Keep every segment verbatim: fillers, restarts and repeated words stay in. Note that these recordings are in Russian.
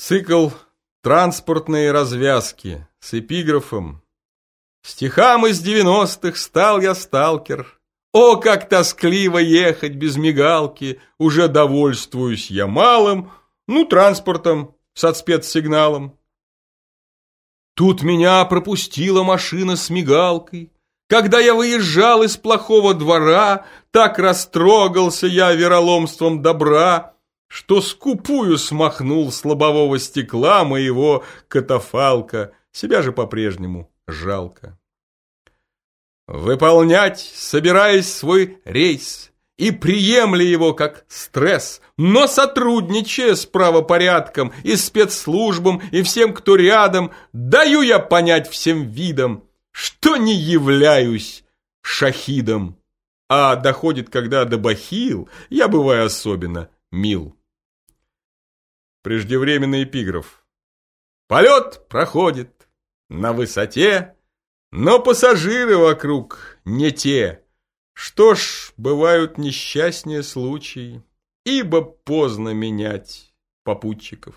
Цикл «Транспортные развязки» с эпиграфом: «Стихам из девяностых стал я сталкер. О, как тоскливо ехать без мигалки! Уже довольствуюсь я малым, ну, транспортом с спецсигналом. Тут меня пропустила машина с мигалкой. Когда я выезжал из плохого двора, так растрогался я вероломством добра, что скупую смахнул с лобового стекла моего катафалка. Себя же по-прежнему жалко. Выполнять, собираясь свой рейс, и приемли его как стресс, но сотрудничая с правопорядком и спецслужбам, и всем, кто рядом, даю я понять всем видом, что не являюсь шахидом. А доходит, когда до бахил, я бываю особенно мил. Преждевременный эпиграф. Полет проходит на высоте, но пассажиры вокруг не те. Что ж, бывают несчастнее случаи, ибо поздно менять попутчиков.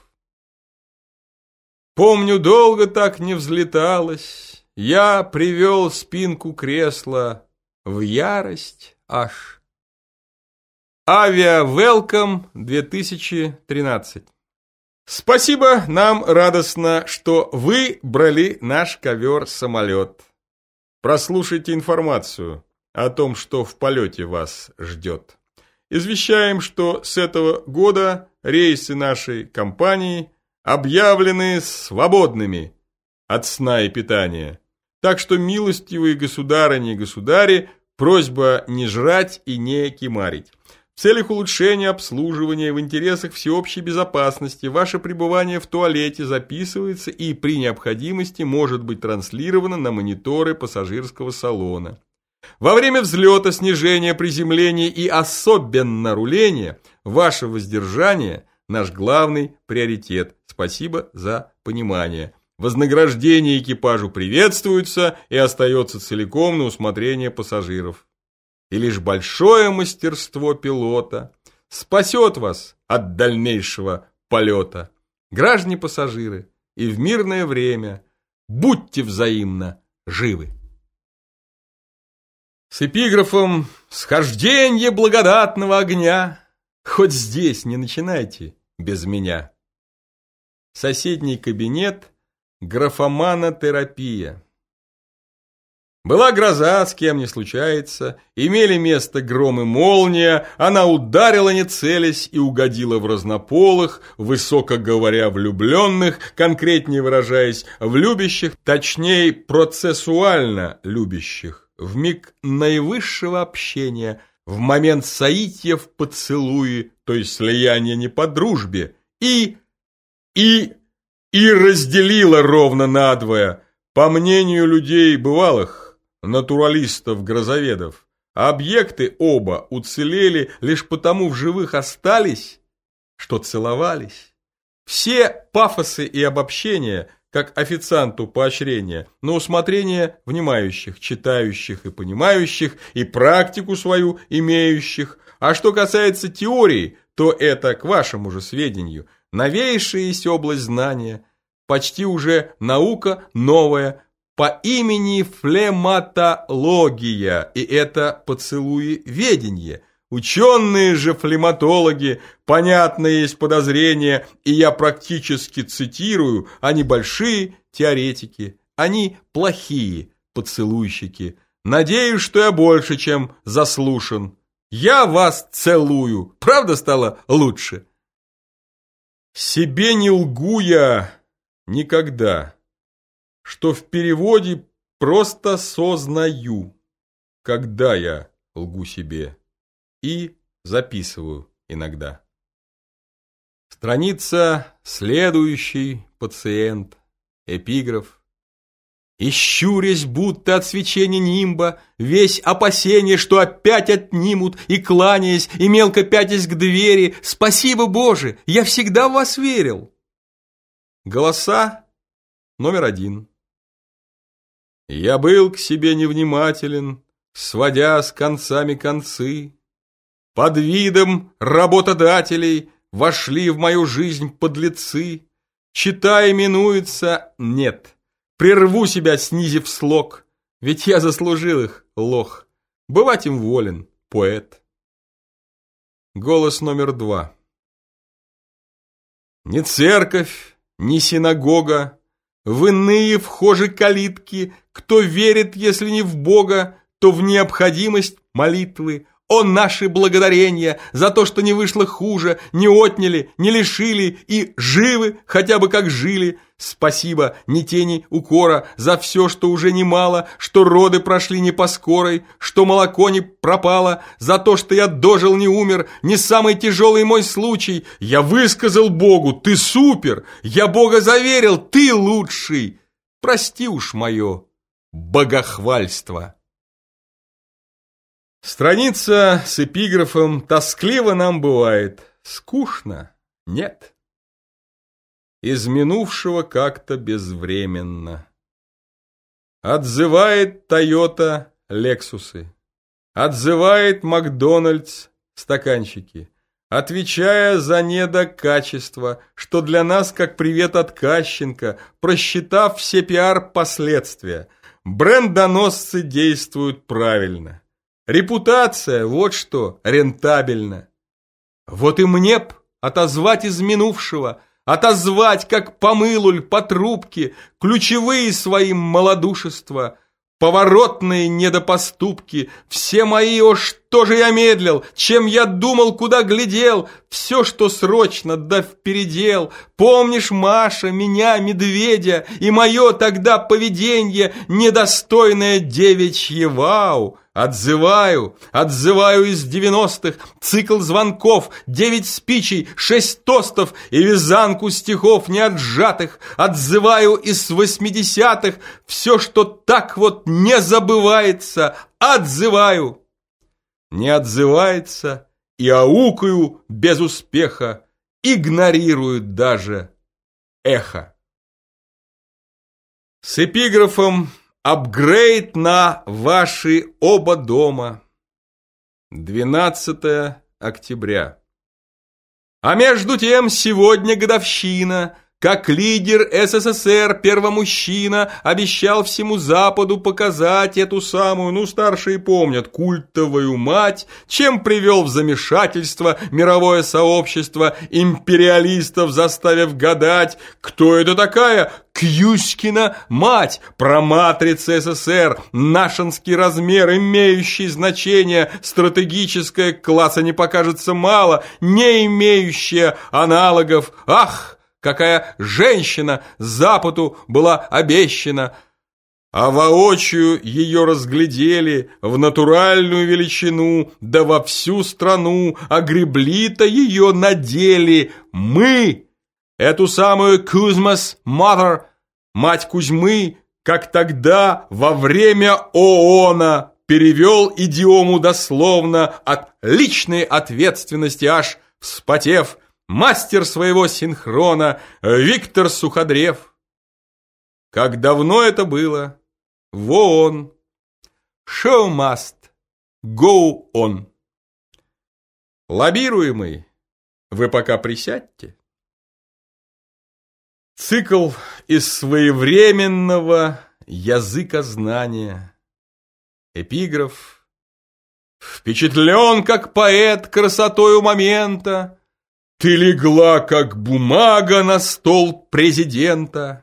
Помню, долго так не взлеталось, я привел спинку кресла в ярость аж. Авиа Велком две тысячи тринадцать. Спасибо, нам радостно, что вы брали наш ковер-самолет. Прослушайте информацию о том, что в полете вас ждет. Извещаем, что с этого года рейсы нашей компании объявлены свободными от сна и питания. Так что, милостивые государыни и государи, просьба не жрать и не кимарить. В целях улучшения обслуживания в интересах всеобщей безопасности ваше пребывание в туалете записывается и при необходимости может быть транслировано на мониторы пассажирского салона. Во время взлета, снижения, приземления и особенно руления ваше воздержание – наш главный приоритет. Спасибо за понимание. Вознаграждение экипажу приветствуется и остается целиком на усмотрение пассажиров. И лишь большое мастерство пилота спасет вас от дальнейшего полета. Граждане-пассажиры, и в мирное время будьте взаимно живы. С эпиграфом «Схожденье благодатного огня» хоть здесь не начинайте без меня. Соседний кабинет, графоманотерапия. Была гроза, с кем не случается, имели место гром и молния, она ударила не целясь и угодила в разнополых, высоко говоря, влюбленных, конкретнее выражаясь, в любящих, точнее, процессуально любящих, в миг наивысшего общения, в момент соития в поцелуе, то есть слияния не по дружбе, и, и, и разделила ровно надвое, по мнению людей бывалых, натуралистов-грозоведов, объекты оба уцелели лишь потому в живых остались, что целовались. Все пафосы и обобщения, как официанту поощрения, на усмотрение внимающих, читающих и понимающих, и практику свою имеющих. А что касается теории, то это, к вашему же сведению, новейшая есть область знания, почти уже наука новая, по имени флематология, и это поцелуеведение. Ученые же флематологи, понятно есть подозрение, и я практически цитирую, они большие теоретики, они плохие поцелуйщики. Надеюсь, что я больше, чем заслушан. Я вас целую, правда стало лучше? Себе не лгу я никогда, что в переводе просто сознаю, когда я лгу себе, и записываю иногда. Страница следующий пациент, эпиграф. И щурясь, будто от свечения нимба, весь опасение, что опять отнимут, и кланяясь, и мелко пятясь к двери, спасибо, Боже, я всегда в вас верил. Голоса номер один. Я был к себе невнимателен, сводя с концами концы. Под видом работодателей вошли в мою жизнь подлецы, чита именуется, нет. Прерву себя, снизив слог, ведь я заслужил их, лох. Бывать им волен, поэт. Голос номер два. Ни церковь, ни синагога, в иные вхожи калитки, кто верит, если не в Бога, то в необходимость молитвы. О, наши благодарения за то, что не вышло хуже, не отняли, не лишили и живы, хотя бы как жили. Спасибо, ни тени укора, за все, что уже немало, что роды прошли не по скорой, что молоко не пропало, за то, что я дожил, не умер, не самый тяжелый мой случай. Я высказал Богу, ты супер, я Бога заверил, ты лучший. Прости уж мое богохвальство. Страница с эпиграфом «Тоскливо нам бывает, скучно, нет». Из минувшего как-то безвременно. Отзывает Тойота Лексусы, отзывает Макдональдс стаканчики, отвечая за недокачество, что для нас как привет от Кащенко, просчитав все пиар-последствия. Брендоносцы действуют правильно. Репутация, вот что, рентабельна. Вот и мне б отозвать из минувшего, отозвать, как помылуль по трубке, ключевые своим малодушества, поворотные недопоступки, все мои, о, что же я медлил, чем я думал, куда глядел, все, что срочно, да впередел. Помнишь, Маша, меня, медведя, и мое тогда поведенье, недостойное девичье вау? Отзываю, отзываю из девяностых цикл звонков, девять спичей, шесть тостов и вязанку стихов неотжатых. Отзываю из восьмидесятых все, что так вот не забывается. Отзываю. Не отзывается и аукаю без успеха, игнорируют даже эхо. С эпиграфом «Апгрейд на ваши оба дома». двенадцатое октября. А между тем сегодня годовщина, как лидер СССР, первомужчина, обещал всему Западу показать эту самую, ну старшие помнят, культовую мать, чем привел в замешательство мировое сообщество империалистов, заставив гадать, кто это такая Кьюськина мать, проматрица СССР, нашинский размер, имеющий значение стратегическое, класса не покажется мало, не имеющая аналогов. Ах! Какая женщина Западу была обещана, а воочию ее разглядели в натуральную величину, да во всю страну огребли-то ее надели. Мы, эту самую Кузьмас Mother, мать Кузьмы, как тогда во время ООНа, перевел идиому дословно от личной ответственности, аж вспотев, мастер своего синхрона Виктор Суходрев. Как давно это было? В ООН. Show must go on. Лоббируемый, вы пока присядьте. Цикл из своевременного языкознания. Эпиграф. Впечатлен, как поэт, красотою момента. Ты легла, как бумага, на стол президента.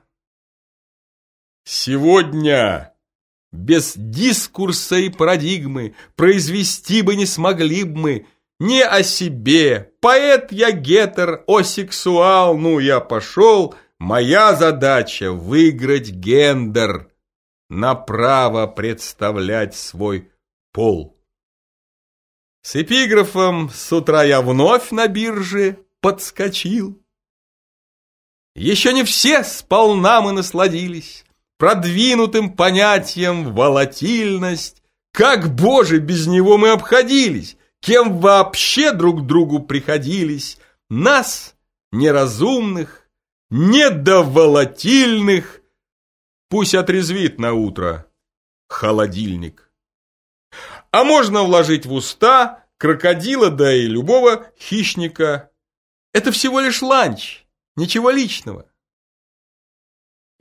Сегодня без дискурса и парадигмы произвести бы не смогли бы мы не о себе. Поэт я гетер, осексуал, ну я пошел. Моя задача выиграть гендер, на право представлять свой пол. С эпиграфом «С утра я вновь на бирже подскочил». Еще не все сполна мы насладились продвинутым понятием волатильность. Как, Боже, без него мы обходились? Кем вообще друг другу приходились? Нас, неразумных, недоволатильных, пусть отрезвит на утро холодильник. А можно вложить в уста крокодила, да и любого хищника. Это всего лишь ланч, ничего личного.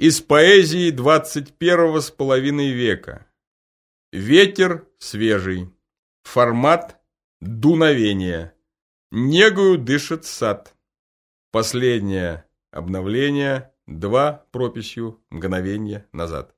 из поэзии двадцать первого с половиной века. Ветер свежий. Формат дуновения. Негою дышит сад. Последнее обновление. Два прописью мгновенья назад.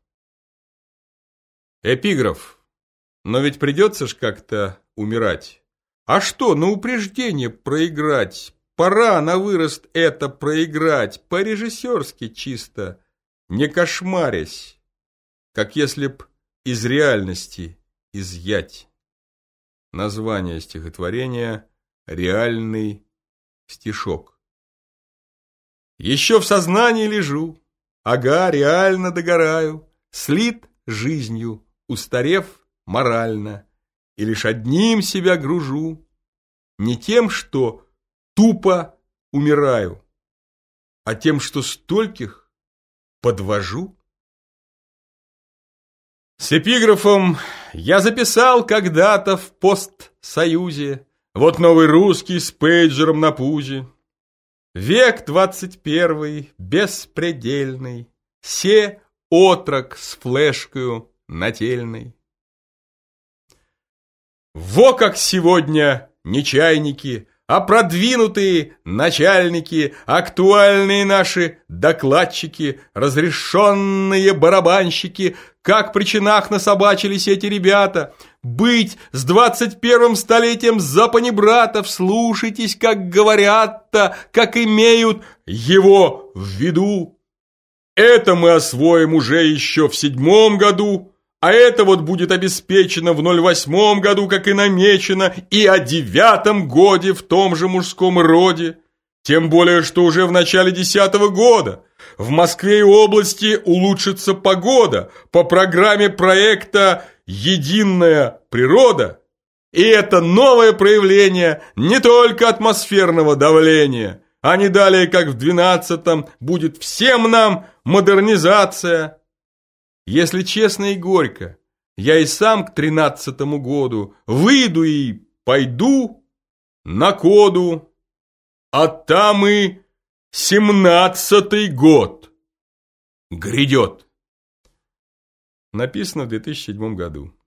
Эпиграф. Но ведь придется ж как-то умирать. А что, на упреждение проиграть? Пора на вырост это проиграть, по-режиссерски чисто, не кошмарясь, как если б из реальности изъять. Название стихотворения «Реальный стишок». Еще в сознании лежу, ага, реально догораю, слит жизнью, устарев морально, и лишь одним себя гружу, не тем, что тупо умираю, а тем, что стольких подвожу. С эпиграфом я записал когда-то в постсоюзе, вот новый русский с пейджером на пузе. Век двадцать первый, беспредельный, се отрок с флешкою нательной. Во как сегодня не чайники, а продвинутые начальники, актуальные наши докладчики, разрешенные барабанщики, как при чинах насобачились эти ребята. Быть с двадцать первым столетием за панибратов, слушайтесь, как говорят-то, как имеют его в виду. Это мы освоим уже еще в седьмом году, а это вот будет обеспечено в ноль восьмом году, как и намечено, и о девятом годе в том же мужском роде. Тем более, что уже в начале десятого года в Москве и области улучшится погода по программе проекта «Единая природа». И это новое проявление не только атмосферного давления, а не далее, как в двенадцатом, будет всем нам модернизация. Если честно и горько, я и сам к тринадцатому году выйду и пойду на коду, а там и семнадцатый год грядет. Написано в две тысячи седьмом году.